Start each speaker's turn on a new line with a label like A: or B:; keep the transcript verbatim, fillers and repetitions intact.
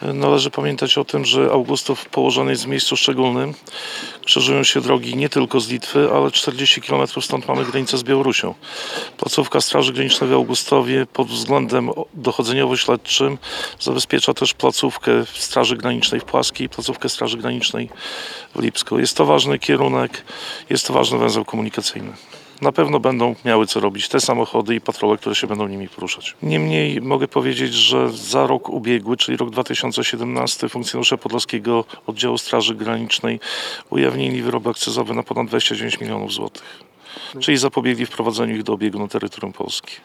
A: Należy pamiętać o tym, że Augustów położony jest w miejscu szczególnym. Krzyżują się drogi nie tylko z Litwy, ale czterdzieści kilometrów stąd mamy granicę z Białorusią. Placówka Straży Granicznej w Augustowie pod względem dochodzeniowo-śledczym zabezpiecza też placówkę Straży Granicznej w Płaskiej i placówkę Straży Granicznej w Lipsku. Jest to ważny kierunek, jest to ważny węzeł komunikacyjny. Na pewno będą miały co robić te samochody i patrole, które się będą nimi poruszać. Niemniej mogę powiedzieć, że za rok ubiegły, czyli rok dwa tysiące siedemnasty, funkcjonariusze Podlaskiego Oddziału Straży Granicznej ujawnili wyroby akcyzowe na ponad dwadzieścia dziewięć milionów złotych. Czyli zapobiegli wprowadzeniu ich do obiegu na terytorium Polski.